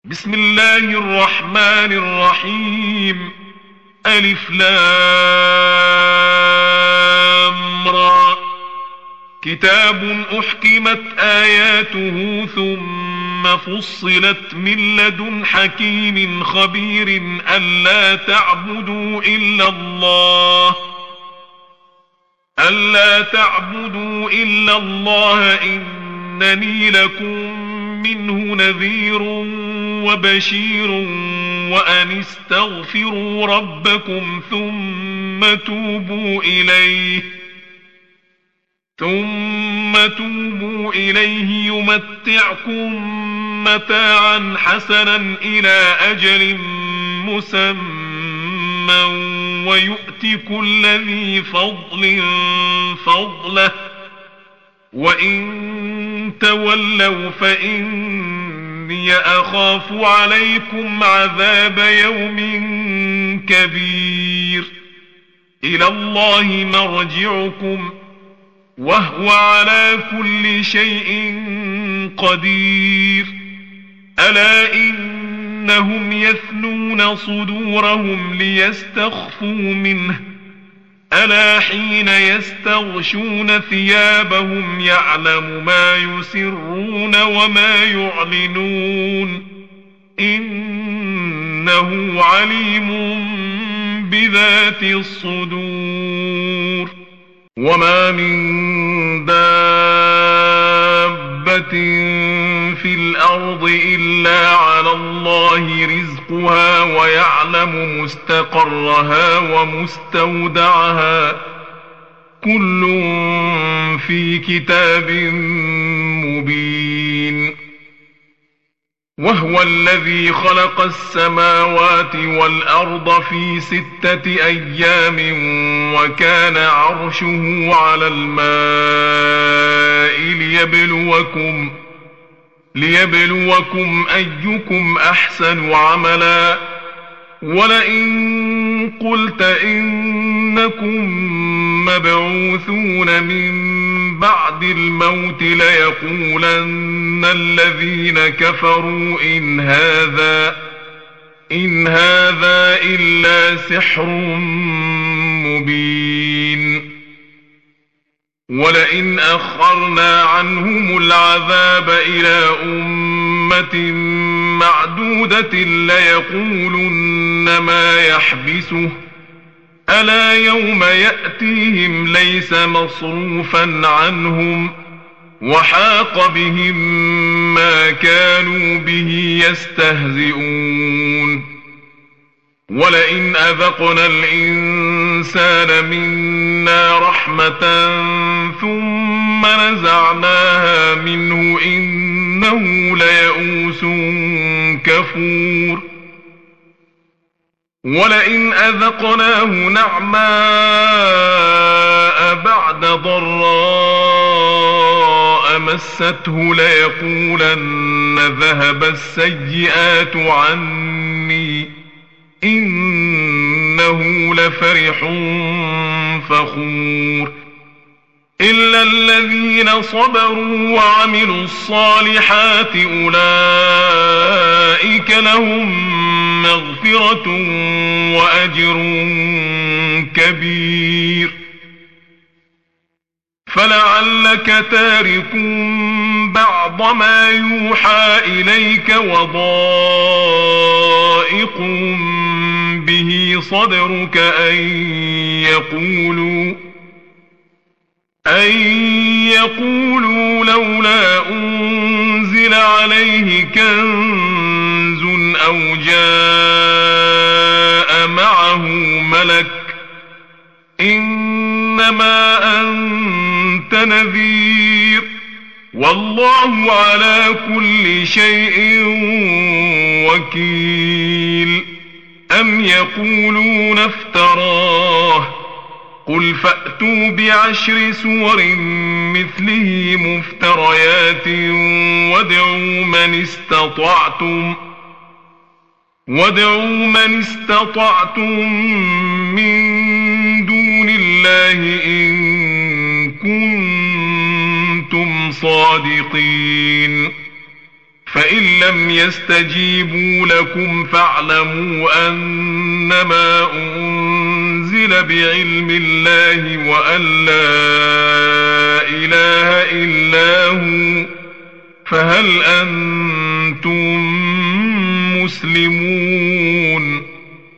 بسم الله الرحمن الرحيم. ألف لام را. كتاب أحكمت آياته ثم فصلت من لدن حكيم خبير ألا تعبدوا إلا الله إنني لكم منه نذير وبشير وأن استغفروا ربكم ثم توبوا إليه يمتعكم متاعا حسنا إلى أجل مسمى ويؤت كل ذي فضل فضله وإن تولوا فإني أخاف عليكم عذاب يوم كبير. إلى الله مرجعكم وهو على كل شيء قدير. ألا إنهم يثنون صدورهم ليستخفوا منه ألا حين يستغشون ثيابهم يعلم ما يسرون وما يعلنون إنه عليم بذات الصدور. وما من دابة في الأرض إلا على الله رزقها ويعلم مستقرها ومستودعها كل في كتاب مبين. وهو الذي خلق السماوات والأرض في 6 أيام وكان عرشه على الماء ليبلوكم أيكم أحسن عملا. ولئن قلت إنكم مبعوثون من بعد الموت ليقولن الذين كفروا إن هذا إلا سحر مبين. ولئن أخرنا عنهم العذاب إلى أمة معدودة ليقولن ما يحبسه ألا يوم يأتيهم ليس مصروفا عنهم وحاق بهم ما كانوا به يستهزئون. ولئن أذقنا الإنسان منا رحمة ثم نزعناها منه إنه ليئوس كفور. ولئن أذقناه نعماء بعد ضراء مسته ليقولن ذهب السيئات عني إنه لفرح فخور. إلا الذين صبروا وعملوا الصالحات أولئك لهم مغفرة وأجر كبير. فلعلك تارك بعض ما يوحى إليك وضائق به صدرك أن يقولوا لولا أنزل عليه كنز أو جاء معه ملك إنما أنت نذير والله على كل شيء وكيل. أم يقولون افتراه قل فأتوا ب10 سور مثله مفتريات وادعوا من استطعتم من دون الله إن كنتم صادقين. فإن لم يستجيبوا لكم فاعلموا أنما أنزل بعلم الله وأن لا إله إلا هو، فهل أنتم مسلمون؟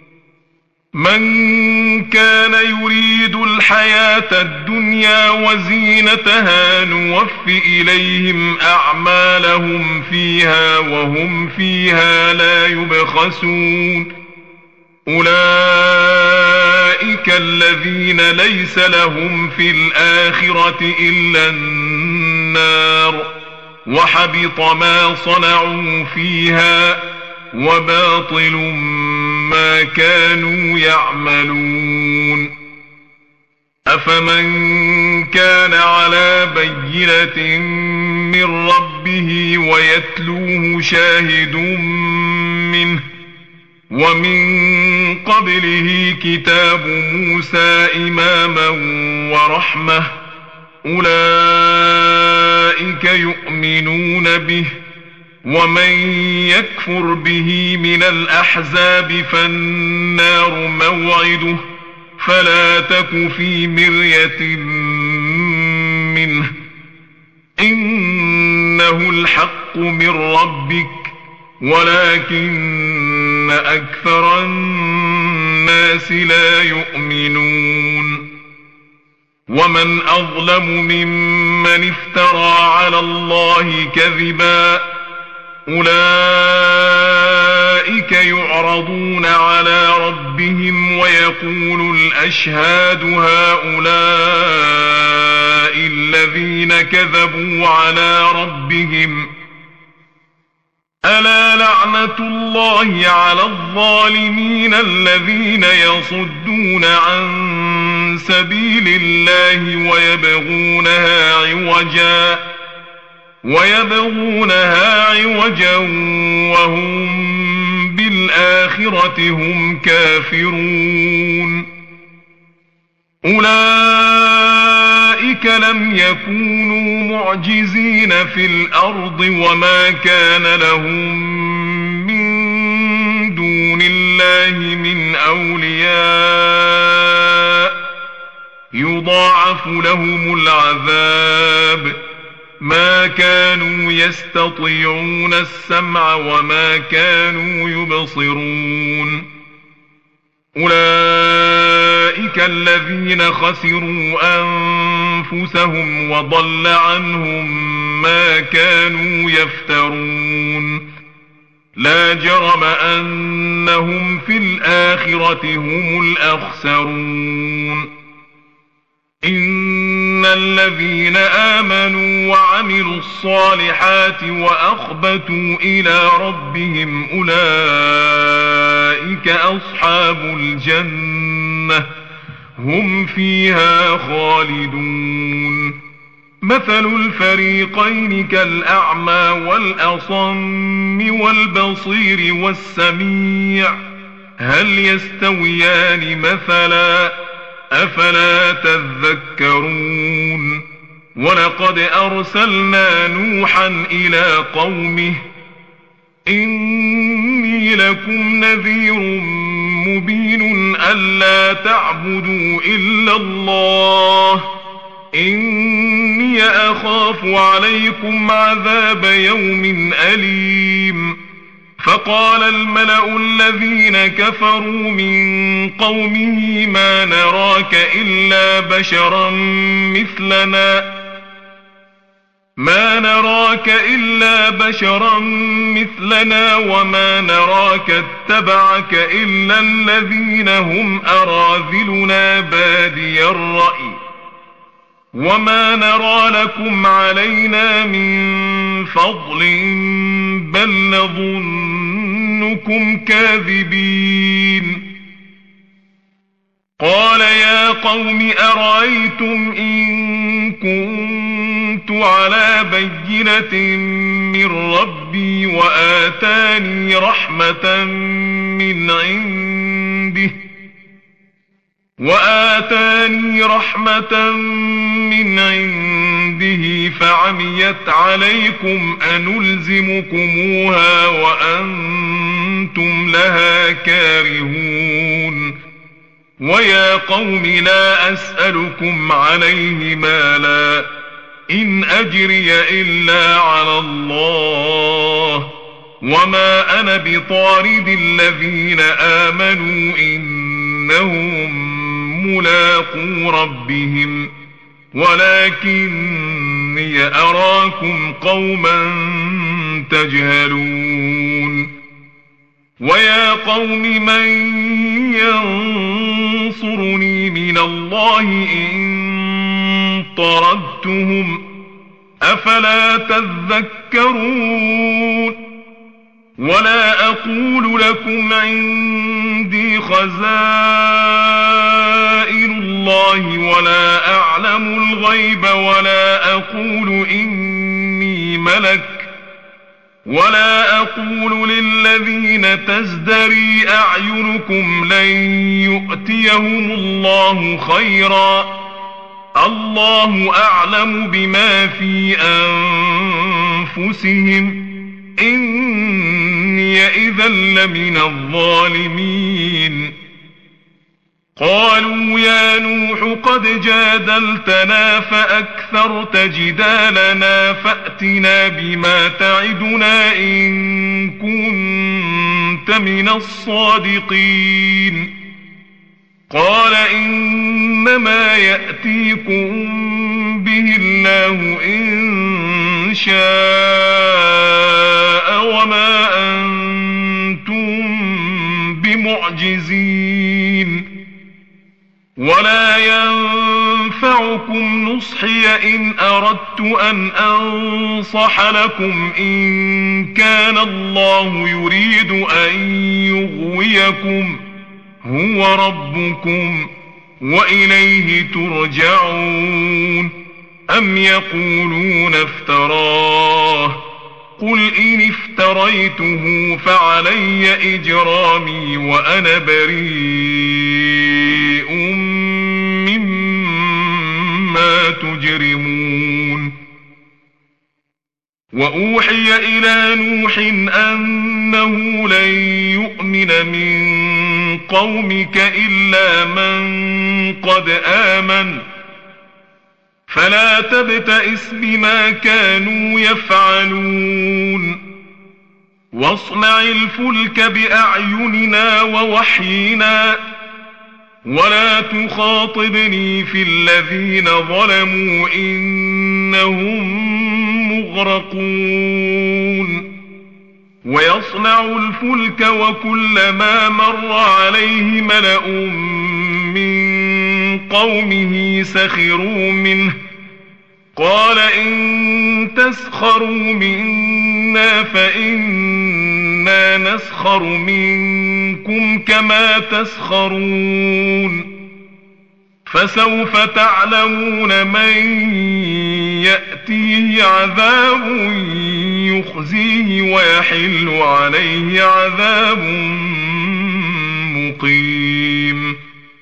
من كان يريد الحياة الدنيا وزينتها نوف إليهم أعمالهم فيها وهم فيها لا يبخسون. أولئك الذين ليس لهم في الآخرة إلا النار، وحبط ما صنعوا فيها وباطل ما كانوا يعملون. أفمن كان على بينة من ربه ويتلوه شاهد منه ومن قبله كتاب موسى إماما ورحمة، أولئك يؤمنون به، ومن يكفر به من الأحزاب فالنار موعده، فلا تك في مرية منه، إنه الحق من ربك ولكن أكثر الناس لا يؤمنون. ومن أظلم ممن افترى على الله كذبا، أولئك يعرضون على ربهم ويقول الأشهاد هؤلاء الذين كذبوا على ربهم، ألا لعنة الله على الظالمين الذين يصدون عن سبيل الله ويبغونها عوجا وهم بالآخرة هم كافرون. أولئك لم يكونوا معجزين في الأرض وما كان لهم من دون الله من أولياء، يضاعف لهم العذاب، ما كانوا يستطيعون السمع وما كانوا يبصرون. أولئك الذين خسروا أنفسهم وضل عنهم ما كانوا يفترون. لا جرم أنهم في الآخرة هم الأخسرون. إن الذين آمنوا وعملوا الصالحات وأخبتوا إلى ربهم أولئك أصحاب الجنة هم فيها خالدون. مثل الفريقين كالأعمى والأصم والبصير والسميع، هل يستويان مثلا؟ أفلا تذكرون. ولقد أرسلنا نوحا إلى قومه إني لكم نذير مبين ألا تعبدوا إلا الله إني أخاف عليكم عذاب يوم أليم. فقال الملأ الذين كفروا من قومه ما نراك إلا بشرا مثلنا وما نراك اتبعك إلا الذين هم أراذلنا بادي الرأي وما نرى لكم علينا من فضل بل نظنكم كاذبين. قال يا قوم أرأيتم إن كنت على بينة من ربي وآتاني رحمة من عنده وآتاني رحمة من عنده فعميت عليكم أنلزمكموها وأنتم لها كارهون ويا قوم لا أسألكم عليه مالا إن أجري إلا على الله وما أنا بطارد الذين آمنوا إنهم ملاقو ربهم ولكني أراكم قوما تجهلون ويا قوم من ينصرني من الله إن طردتهم أفلا تذكرون ولا أقول لكم عندي خزائن الله ولا أعلم الغيب ولا أقول إني ملك ولا أقول للذين تزدري أعينكم لن يؤتيهم الله خيرا الله أعلم بما في أنفسهم إني إذا لمن الظالمين قالوا يا نوح قد جادلتنا فأكثرت جدالنا فأتنا بما تعدنا إن كنت من الصادقين قال إنما يأتيكم به الله إن شاء وما أنتم بمعجزين ولا ينفعكم نصحي إن أردت أن أنصح لكم إن كان الله يريد أن يغويكم هو ربكم وإليه ترجعون أم يقولون افتراه قل إن افتريته فعلي إجرامي وأنا بريء مما تجرمون وأوحي إلى نوح أنه لن يؤمن من قومك إلا من قد آمن فلا تبتئس بما كانوا يفعلون واصنع الفلك بأعيننا ووحينا ولا تخاطبني في الذين ظلموا إنهم مغرقون ويصنع الفلك وكلما مر عليه ملأ من قومه سخروا منه قال إن تسخروا منا فإنا نسخر منكم كما تسخرون فسوف تعلمون من يأتيه عذاب يخزيه ويحل عليه عذاب مقيم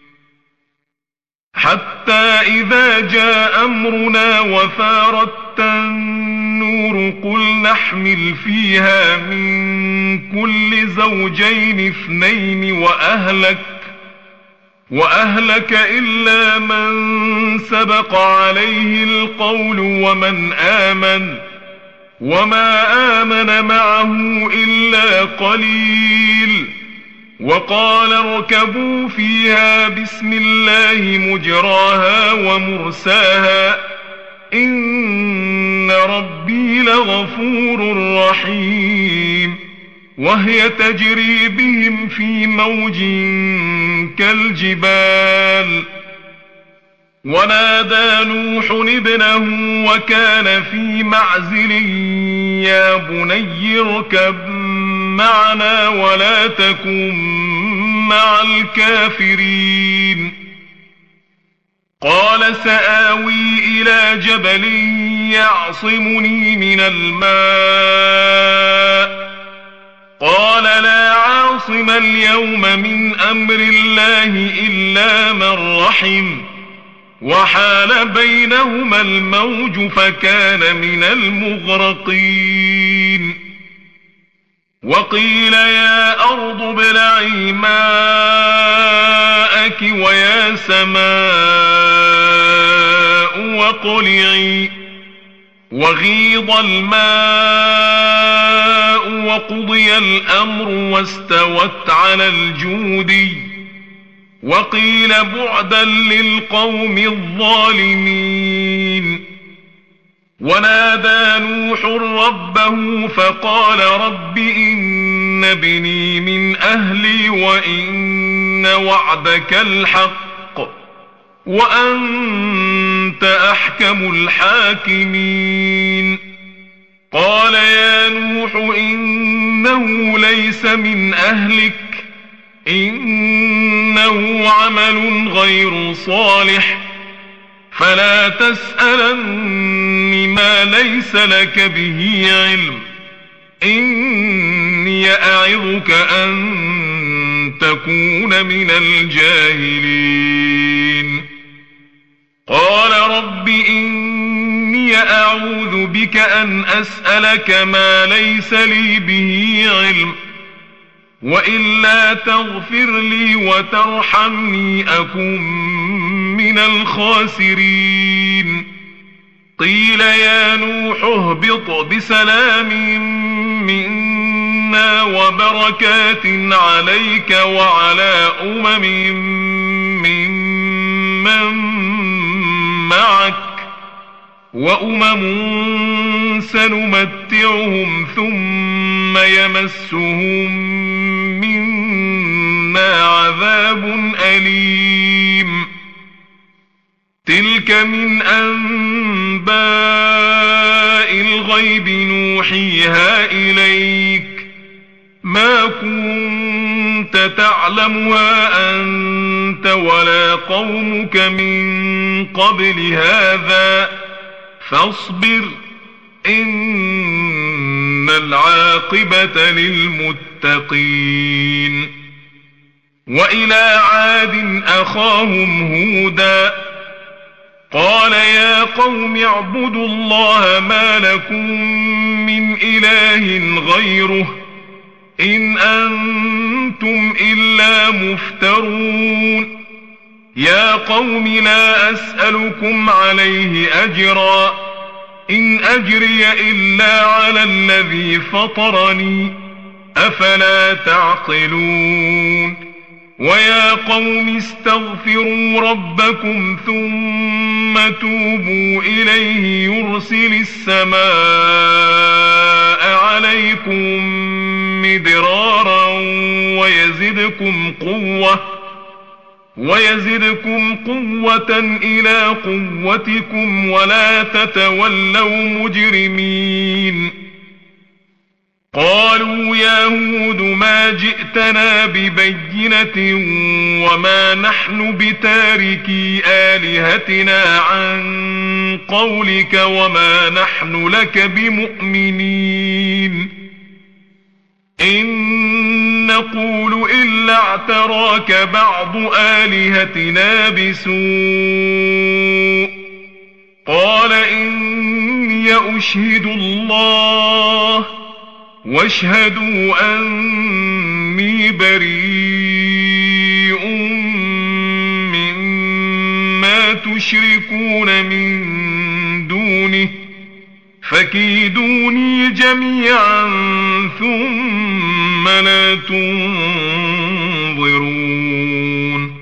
حتى إذا جاء أمرنا وفارت النور قل نحمل فيها من كل زوجين اثنين وأهلك إلا من سبق عليه القول ومن آمن وما آمن معه إلا قليل وقال اركبوا فيها بسم الله مجراها ومرساها إن ربي لغفور رحيم وهي تجري بهم في موج كالجبال ونادى نوح ابنه وكان في معزل يا بني اركب معنا ولا تكن مع الكافرين قال سآوي إلى جبل يعصمني من الماء قال لا عاصم عاصم اليوم من أمر الله إلا من رحم وحال بينهما الموج فكان من المغرقين وقيل يا أرض ابلعي ماءك ويا سماء واقلعي وغيض الماء وقضي الأمر واستوت على الجودي وقيل بعدا للقوم الظالمين ونادى نوح ربه فقال رب إن ابني من أهلي وإن وعدك الحق وأنت أحكم الحاكمين قال يا نوح إنه ليس من أهلك إنه عمل غير صالح فلا تسألن ما ليس لك به علم إني أعظك أن تكون من الجاهلين قال رب إني أعوذ بك أن أسألك ما ليس لي به علم وإلا تغفر لي وترحمني أكن من الخاسرين قيل يا نوح اهبط بسلام منا وبركات عليك وعلى ممن معك وأمم سنمتعهم ثم يمسهم منا عذاب أليم تلك من أنباء الغيب نوحيها إليك ما كنت تعلمها أنت ولا قومك من قبل هذا فاصبر إن العاقبة للمتقين وإلى عاد أخاهم هودا قال يا قوم اعبدوا الله ما لكم من إله غيره إن أنتم إلا مفترون يا قوم لا أسألكم عليه أجرا إن أجري إلا على الذي فطرني أفلا تعقلون ويا قوم استغفروا ربكم ثم توبوا إليه يرسل السماء عليكم مدرارا ويزدكم قوة إلى قوتكم ولا تتولوا مجرمين قالوا يا هود ما جئتنا ببينة وما نحن بتاركي آلهتنا عن قولك وما نحن لك بمؤمنين إن نقول إلا اعتراك بعض آلهتنا بسوء قال إني أشهد الله واشهدوا أني بريء مما تشركون من دونه فكيدوني جميعا ثم لا تنظرون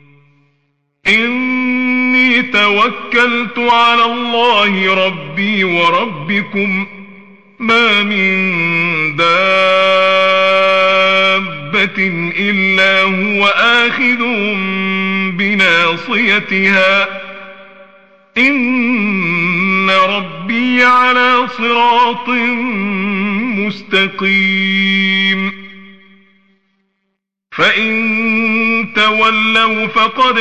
إني توكلت على الله ربي وربكم ما من دابة إلا هو آخذ بناصيتها إن ربي على صراط مستقيم فإن تولوا فقد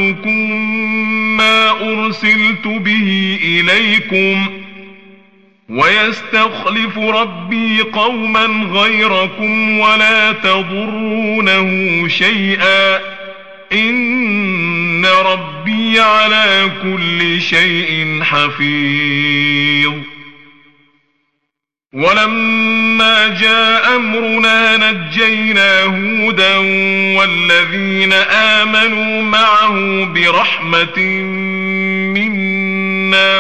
أبلغتكم ما أرسلت به إليكم ويستخلف ربي قوما غيركم ولا تضرونه شيئا إن ربي على كل شيء حفيظ. ولما جاء أمرنا نجينا هودا والذين آمنوا معه برحمة منا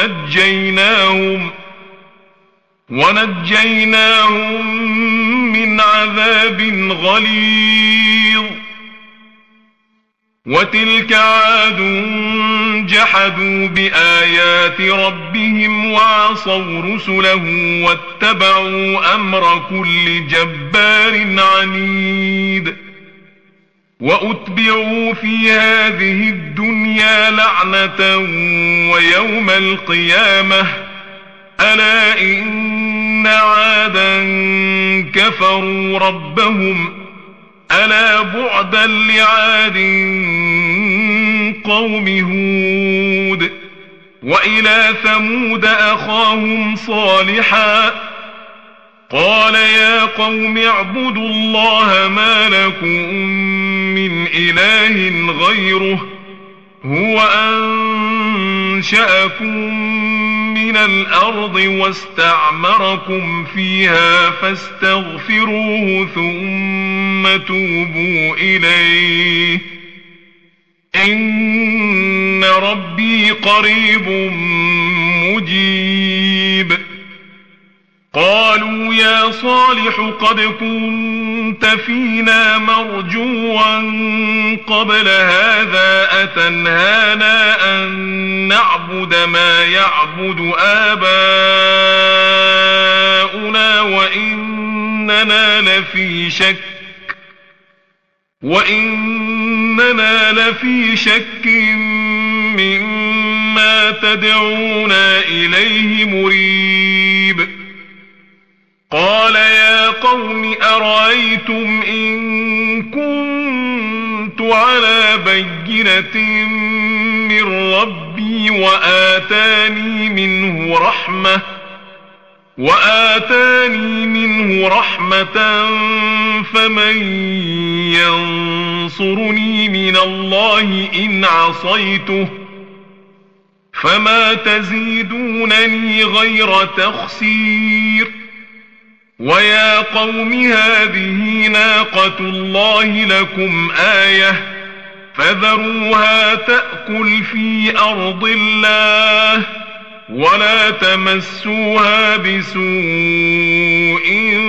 ونجيناهم من عذاب غليظ. وتلك عاد جحدوا بآيات ربهم وعصوا رسله واتبعوا أمر كل جبار عنيد. وأتبعوا في هذه الدنيا لعنة ويوم القيامة ألا إن عادا كفروا ربهم ألا بعدا لعاد قوم هود. وإلى ثمود أخاهم صالحا قال يا قوم اعبدوا الله ما لكم من إله غيره هو أنشأكم من الأرض واستعمركم فيها فاستغفروه ثم توبوا إليه إن ربي قريب مجيب. قالوا يا صالح قد كنت فينا مرجوا قبل هذا أتنهانا أن نعبد ما يعبد آباؤنا وإننا لفي شك مما تدعونا إليه مريب. قال يا قوم أرأيتم إن كنت على بينة من ربي وآتاني منه رحمة فمن ينصرني من الله إن عصيته فما تزيدونني غير تخسير. ويا قوم هذه ناقة الله لكم آية فذروها تأكل في أرض الله ولا تمسوها بسوء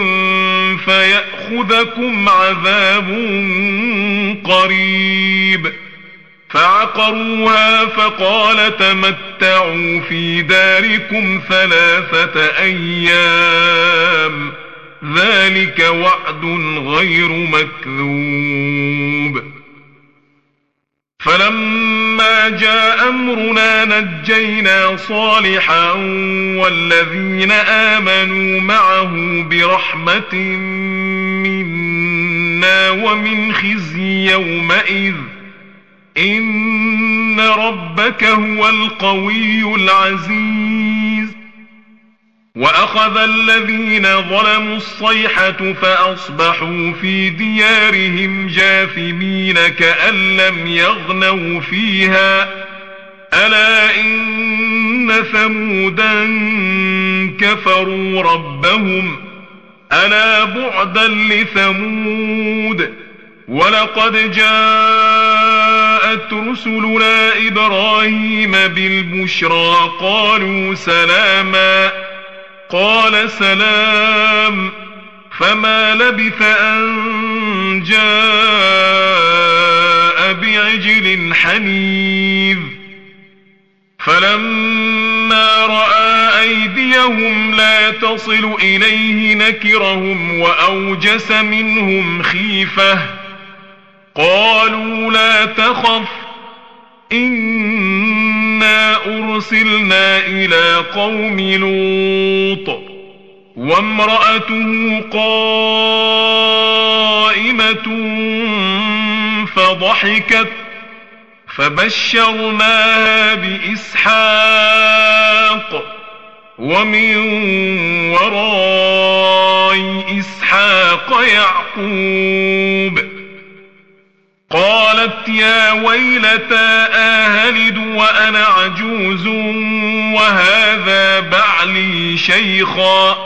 فيأخذكم عذاب قريب. فعقروها فقال تمتعوا في داركم 3 أيام ذلك وعد غير مكذوب. فلما جاء أمرنا نجينا صالحا والذين آمنوا معه برحمة منا ومن خزي يومئذ إن ربك هو القوي العزيز. وأخذ الذين ظلموا الصيحة فأصبحوا في ديارهم جاثمين كأن لم يغنوا فيها ألا إن ثمودا كفروا ربهم ألا بعدا لثمود. ولقد جاءت رسلنا إبراهيم بالبشرى قالوا سلاما قال سلام فما لبث أن جاء بعجل حنيذ. فلما رأى أيديهم لا تصل إليه نكرهم وأوجس منهم خيفة قالوا لا تخف إنا أرسلنا إلى قوم لوط وامرأته قائمة فضحكت فبشرناها بإسحاق ومن وراء إسحاق يعقوب. قالت يا ويلتى آهلد وأنا عجوز وهذا بعلي شيخا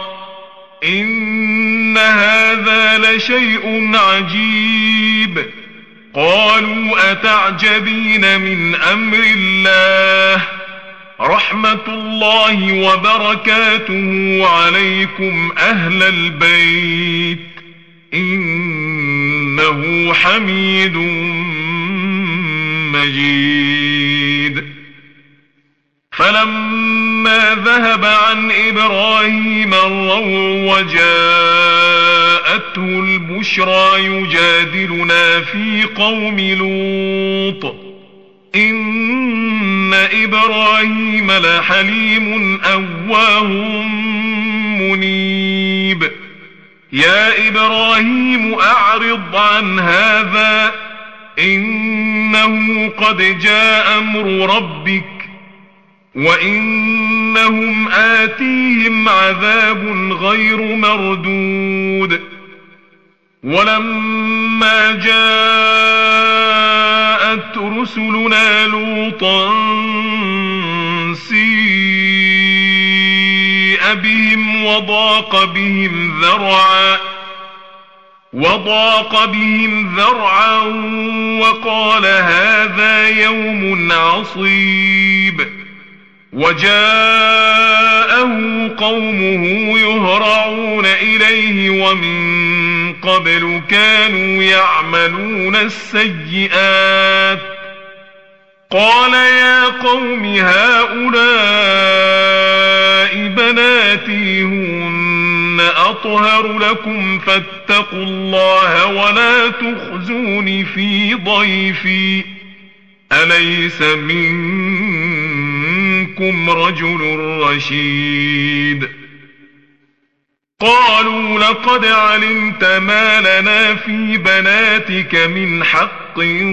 إن هذا لشيء عجيب. قالوا أتعجبين من أمر الله رحمة الله وبركاته عليكم أهل البيت إنه حميد مجيد. فلما ذهب عن إبراهيم الروع وجاءته البشرى يجادلنا في قوم لوط إن إبراهيم لحليم أواه منيب. يا إبراهيم أعرض عن هذا إنه قد جاء أمر ربك وإنهم آتيهم عذاب غير مردود. ولما جاءت رسلنا لوطا سيء بهم وضاق بهم ذرعا وقال هذا يوم عصيب. وجاءه قومه يهرعون إليه ومن قبل كانوا يعملون السيئات. قال يا قوم هؤلاء بناتي هن أطهر لكم فاتقوا الله ولا تخزوني في ضيفي أليس منكم رجل رشيد. قالوا لقد علمت ما لنا في بناتك من حق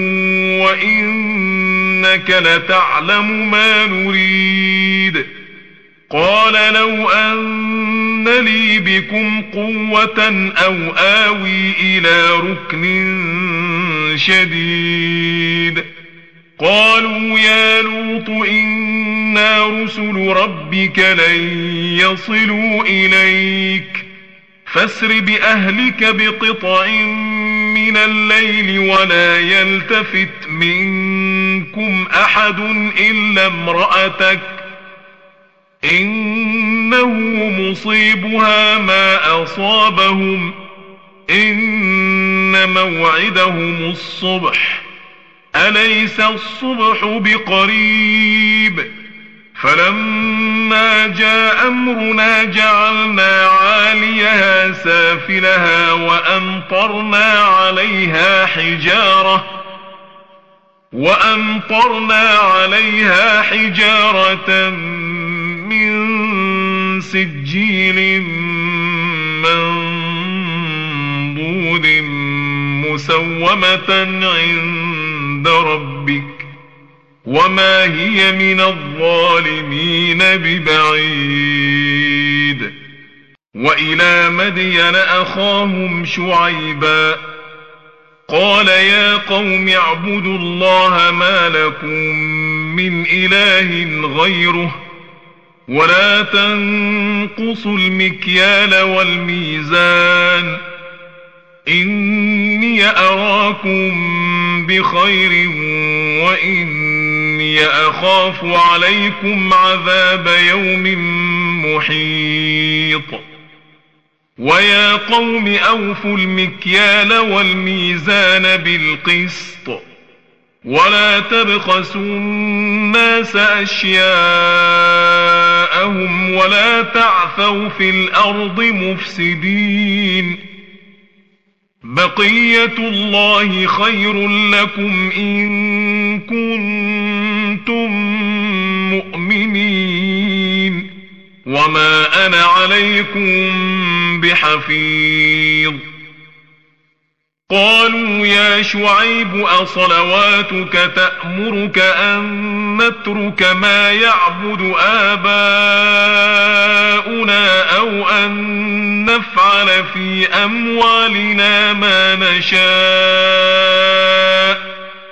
وإنك لتعلم ما نريد. قال لو أن لي بكم قوة أو آوي إلى ركن شديد. قالوا يا لوط إنا رسل ربك لن يصلوا إليك فاسر بأهلك بقطع من الليل ولا يلتفت منكم أحد إلا امرأتك إنه مصيبها ما أصابهم إن موعدهم الصبح أليس الصبح بقريب. فلما جاء أمرنا جعلنا عاليها سافلها وأمطرنا عليها حجارة من سجيل منضود مسومة عند ربك وما هي من الظالمين ببعيد. وإلى مدين أخاهم شعيبا قال يا قوم اعبدوا الله ما لكم من إله غيره ولا تنقصوا المكيال والميزان إني أراكم بخير وإني أخاف عليكم عذاب يوم محيط. ويا قوم أوفوا المكيال والميزان بالقسط ولا تبخسوا الناس أشياءهم ولا تعثوا في الأرض مفسدين. بقية الله خير لكم إن كنتم مؤمنين وما أنا عليكم بحفيظ. قالوا يا شعيب أصلواتك تأمرك أن نترك ما يعبد آباؤنا أو أن نفعل في أموالنا ما نشاء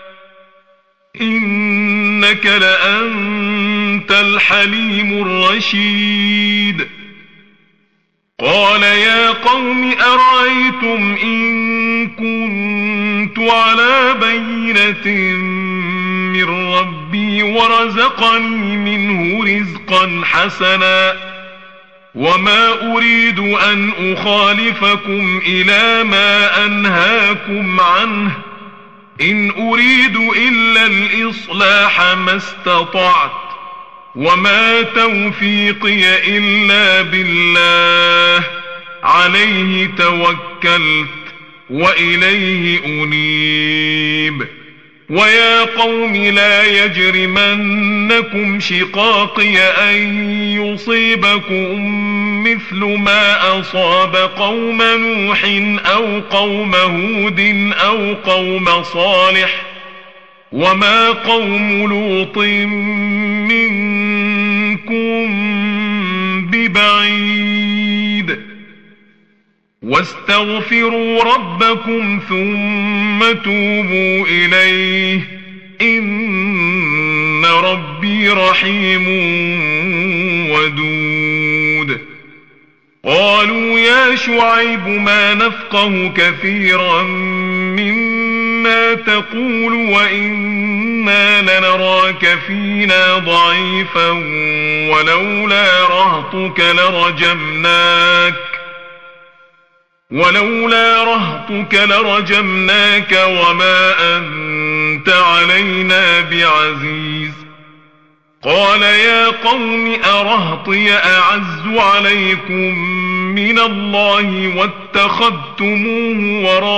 إنك لأنت الحليم الرشيد. قال يا قوم أرأيتم إن كنت على بينة من ربي ورزقني منه رزقا حسنا وما أريد أن أخالفكم إلى ما أنهاكم عنه إن أريد إلا الإصلاح ما استطعت وما توفيقي إلا بالله عليه توكلت وإليه أنيب. ويا قوم لا يجرمنكم شقاقي أن يصيبكم مثل ما أصاب قوم نوح أو قوم هود أو قوم صالح وما قوم لوط منكم ببعيد واستغفروا ربكم ثم توبوا إليه إن ربي رحيم ودود. قالوا يا شعيب ما نفقه كثيرا مما تقول وإنا لنراك فينا ضعيفا ولولا رهطك لرجمناك وما أنت علينا بعزيز. قال يا قوم أرهطي أعز عليكم من الله واتخذتموه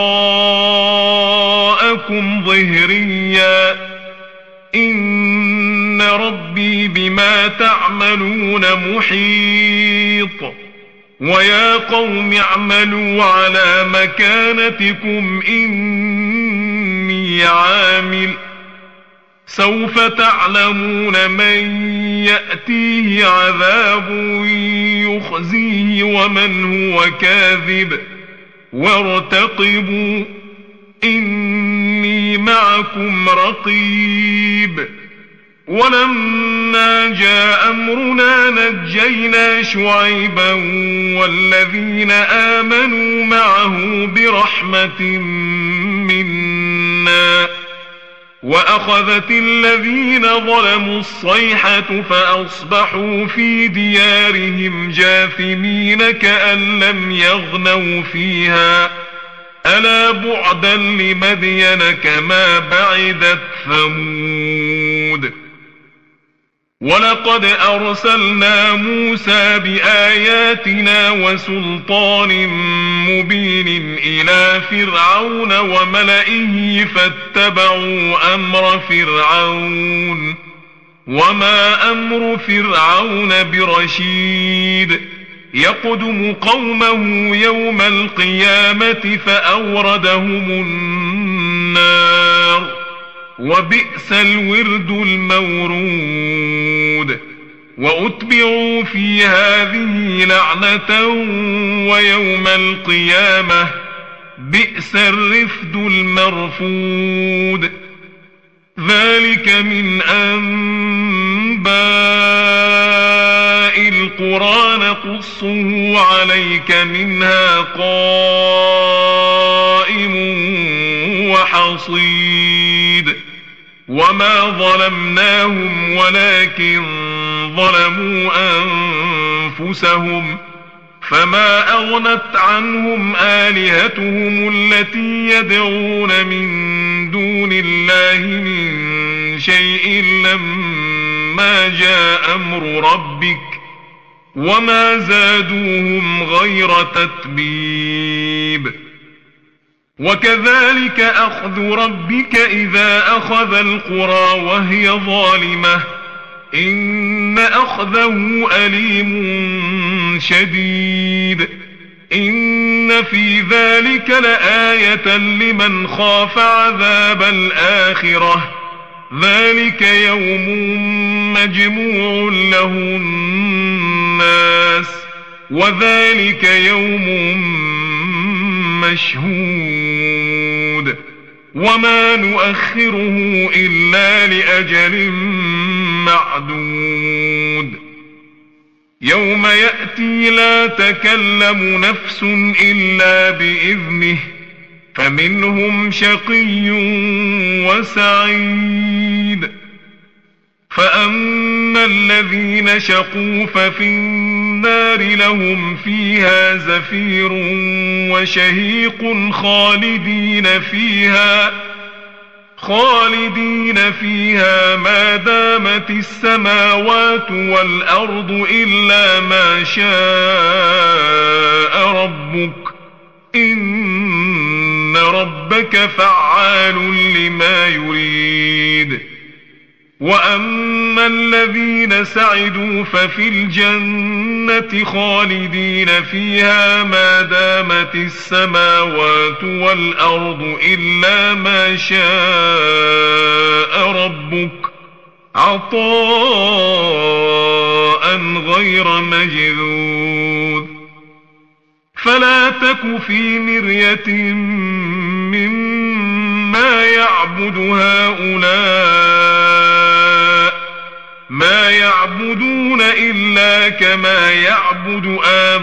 وراءكم ظهريا إن ربي بما تعملون محيط. ويا قوم اعملوا على مكانتكم إني عامل سوف تعلمون من يأتيه عذاب يخزيه ومن هو كاذب وارتقبوا إني معكم رقيب. ولما جاء أمرنا نجينا شعيبا والذين آمنوا معه برحمة منا وأخذت الذين ظلموا الصيحة فأصبحوا في ديارهم جاثمين كأن لم يغنوا فيها ألا بعدا لمدين كما بعدت ثمود. ولقد أرسلنا موسى بآياتنا وسلطان مبين إلى فرعون وملئه فاتبعوا أمر فرعون وما أمر فرعون برشيد يقدم قومه يوم القيامة فأوردهم النار وبئس الورد المورود. وأتبعوا في هذه لعنة ويوم القيامة بئس الرفد المرفود. ذلك من أنباء القرى نقصه عليك منها قائم وحصيد. وما ظلمناهم ولكن ظلموا أنفسهم فما أغنت عنهم آلهتهم التي يدعون من دون الله من شيء لما جاء أمر ربك وما زادوهم غير تتبيب. وكذلك أخذ ربك إذا أخذ القرى وهي ظالمة إن أخذه أليم شديد. إن في ذلك لآية لمن خاف عذاب الآخرة ذلك يوم مجموع له الناس وذلك يوم مشهود وما نؤخره إلا لأجل معدود يوم يأتي لا تكلم نفس إلا بإذنه فمنهم شقي وسعيد فأما الذين شقوا ففي النار لهم فيها زفير وشهيق خالدين فيها ما دامت السماوات والأرض إلا ما شاء ربك إن ربك فعال لما يريد وأما الذين سعدوا ففي الجنة خالدين فيها ما دامت السماوات والأرض إلا ما شاء ربك عطاء غير مجذوذ فلا تك في مرية مما يعبد هؤلاء ما يعبدون إلا كما يعبد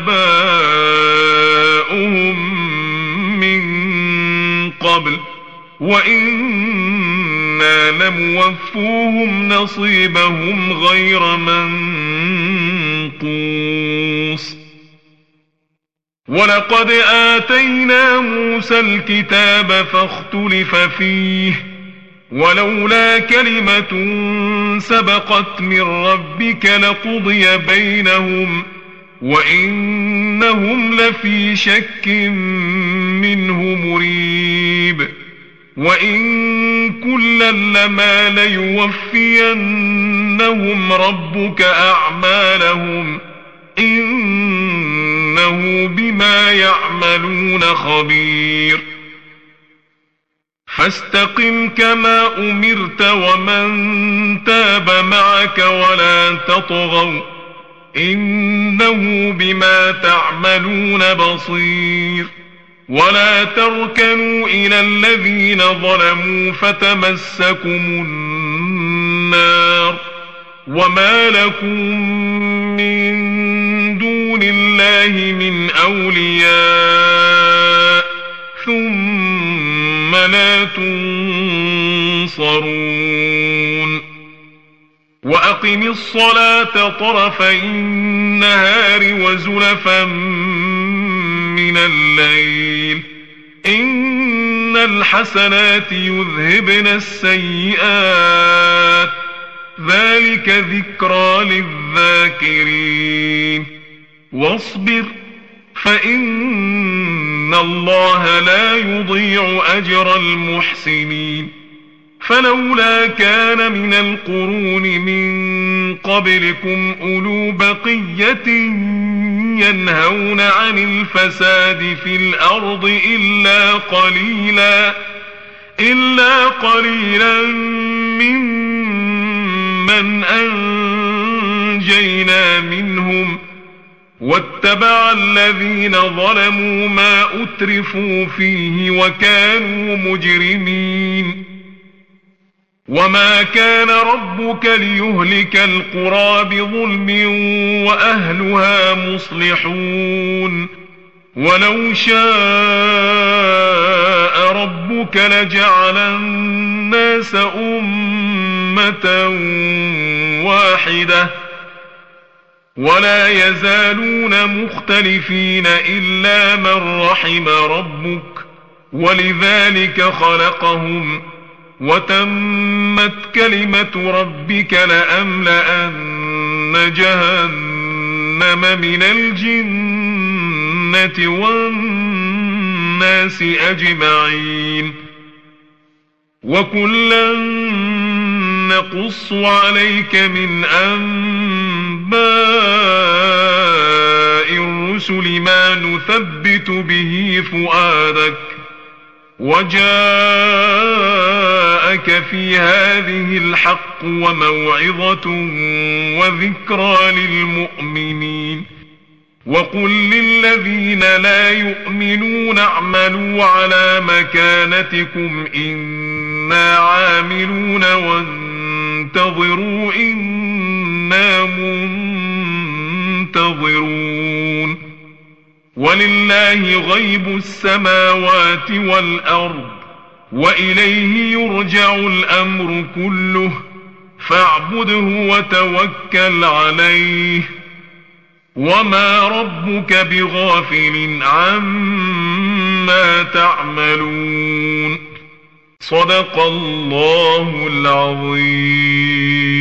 آباؤهم من قبل وإنا لموفوهم نصيبهم غير منقوص ولقد آتينا موسى الكتاب فاختلف فيه ولولا كلمة سبقت من ربك لقضي بينهم وإنهم لفي شك منه مريب وإن كلا لما ليوفينهم ربك أعمالهم إنه بما يعملون خبير فاستقم كما أمرت ومن تاب معك ولا تطغوا إنه بما تعملون بصير ولا تركنوا إلى الذين ظلموا فتمسكم النار وما لكم من دون الله من أولياء ثم لا تنصرون وأقم الصلاة طرفي النهار وزلفا من الليل إن الحسنات يذهبن السيئات ذلك ذكرى للذاكرين واصبر فإن الله لا يضيع أجر المحسنين فلولا كان من القرون من قبلكم أولو بقية ينهون عن الفساد في الأرض إلا قليلا ممن أنجينا منهم واتبع الذين ظلموا ما أترفوا فيه وكانوا مجرمين وما كان ربك ليهلك القرى بظلم وأهلها مصلحون ولو شاء ربك لجعل الناس أمة واحدة ولا يزالون مختلفين إلا من رحم ربك ولذلك خلقهم وتمت كلمة ربك لأملأن جهنم من الجنة والناس أجمعين وكلا نقص عليك من أنباء بالرسل ما نثبت به فؤادك وجاءك في هذه الحق وموعظة وذكرى للمؤمنين وقل للذين لا يؤمنون اعملوا على مكانتكم إنا عاملون وانتظروا إنا منتظرون ولله غيب السماوات والأرض وإليه يرجع الأمر كله فاعبده وتوكل عليه وما ربك بغافل عما تعملون صدق الله العظيم.